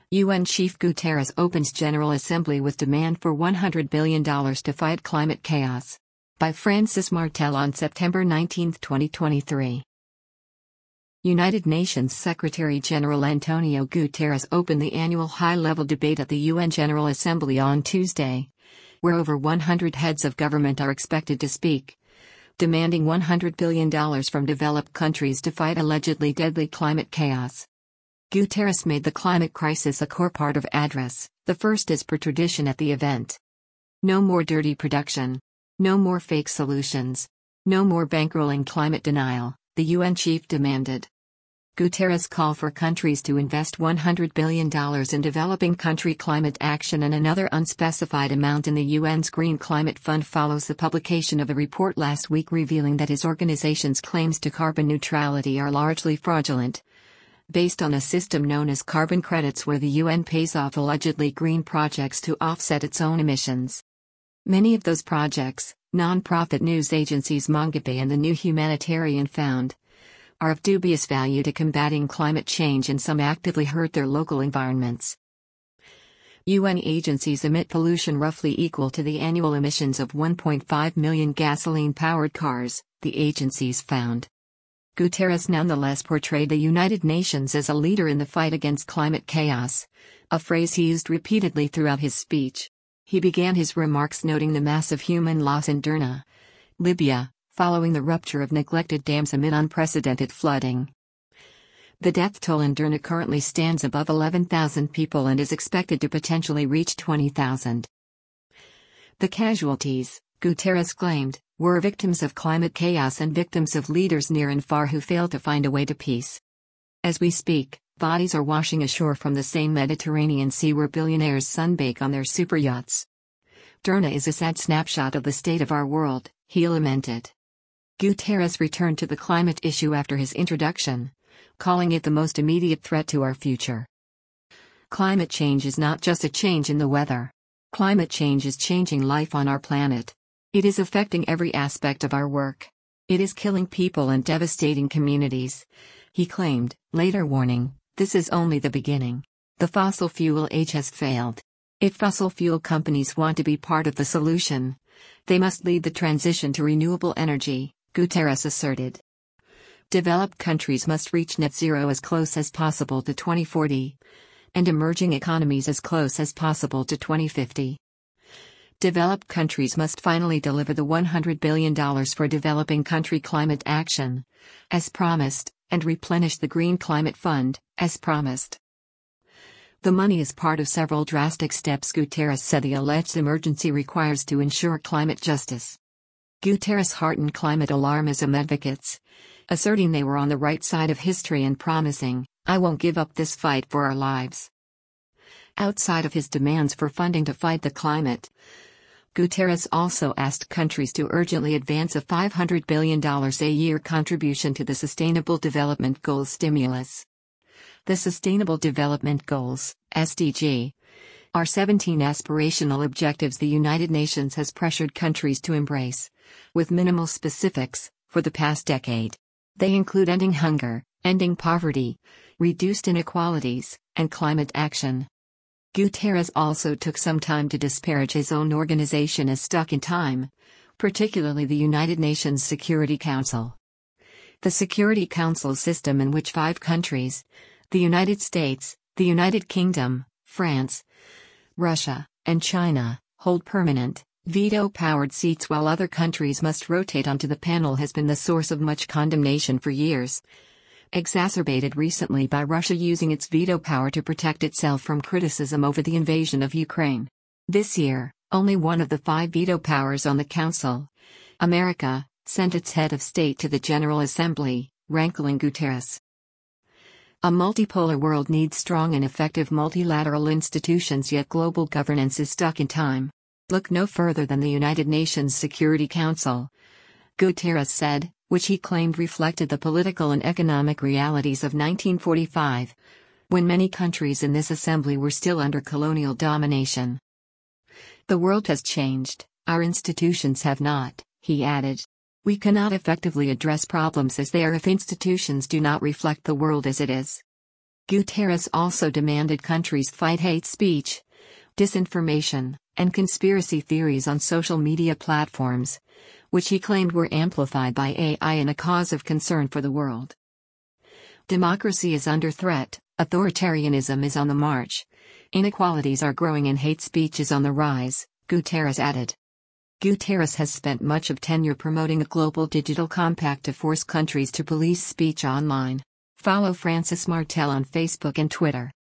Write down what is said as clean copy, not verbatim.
UN Chief Guterres opens General Assembly with demand for $100 billion to fight climate chaos. By Francis Martel on September 19, 2023. United Nations Secretary-General Antonio Guterres opened the annual high-level debate at the UN General Assembly on Tuesday, where over 100 heads of government are expected to speak, demanding $100 billion from developed countries to fight allegedly deadly climate chaos. Guterres made the climate crisis a core part of address, the first as per tradition at the event. No more dirty production. No more fake solutions. No more bankrolling climate denial, the UN chief demanded. Guterres called for countries to invest $100 billion in developing country climate action, and another unspecified amount in the UN's Green Climate Fund follows the publication of a report last week revealing that his organization's claims to carbon neutrality are largely fraudulent, based on a system known as carbon credits where the UN pays off allegedly green projects to offset its own emissions. Many of those projects, non-profit news agencies Mongabay and the New Humanitarian Fund, are of dubious value to combating climate change, and some actively hurt their local environments. UN agencies emit pollution roughly equal to the annual emissions of 1.5 million gasoline-powered cars, the agencies found. Guterres nonetheless portrayed the United Nations as a leader in the fight against climate chaos, a phrase he used repeatedly throughout his speech. He began his remarks noting the massive human loss in Derna, Libya, following the rupture of neglected dams amid unprecedented flooding. The death toll in Derna currently stands above 11,000 people and is expected to potentially reach 20,000. The casualties, Guterres claimed, were victims of climate chaos and victims of leaders near and far who failed to find a way to peace. As we speak, bodies are washing ashore from the same Mediterranean Sea where billionaires sunbake on their super yachts. Derna is a sad snapshot of the state of our world, he lamented. Guterres returned to the climate issue after his introduction, calling it the most immediate threat to our future. Climate change is not just a change in the weather. Climate change is changing life on our planet. It is affecting every aspect of our work. It is killing people and devastating communities, he claimed, later warning, this is only the beginning. The fossil fuel age has failed. If fossil fuel companies want to be part of the solution, they must lead the transition to renewable energy, Guterres asserted. Developed countries must reach net zero as close as possible to 2040, and emerging economies as close as possible to 2050. Developed countries must finally deliver the $100 billion for developing country climate action, as promised, and replenish the Green Climate Fund, as promised. The money is part of several drastic steps Guterres said the alleged emergency requires to ensure climate justice. Guterres heartened climate alarmism advocates, asserting they were on the right side of history and promising, "I won't give up this fight for our lives." Outside of his demands for funding to fight the climate, Guterres also asked countries to urgently advance a $500 billion a year contribution to the Sustainable Development Goals stimulus. The Sustainable Development Goals, SDG, are 17 aspirational objectives the United Nations has pressured countries to embrace, with minimal specifics, for the past decade. They include ending hunger, ending poverty, reduced inequalities, and climate action. Guterres also took some time to disparage his own organization as stuck in time, particularly the United Nations Security Council. The Security Council system in which 5 countries, the United States, the United Kingdom, France, Russia, and China, hold permanent, veto-powered seats while other countries must rotate onto the panel has been the source of much condemnation for years, exacerbated recently by Russia using its veto power to protect itself from criticism over the invasion of Ukraine. This year, only one of the 5 veto powers on the Council, America, sent its head of state to the General Assembly, rankling Guterres. A multipolar world needs strong and effective multilateral institutions, yet global governance is stuck in time. Look no further than the United Nations Security Council, Guterres said, which he claimed reflected the political and economic realities of 1945, when many countries in this assembly were still under colonial domination. The world has changed, our institutions have not, he added. We cannot effectively address problems as they are if institutions do not reflect the world as it is. Guterres also demanded countries fight hate speech, disinformation, and conspiracy theories on social media platforms, which he claimed were amplified by AI and a cause of concern for the world. Democracy is under threat, authoritarianism is on the march, inequalities are growing and hate speech is on the rise, Guterres added. Guterres has spent much of tenure promoting a global digital compact to force countries to police speech online. Follow Francis Martel on Facebook and Twitter.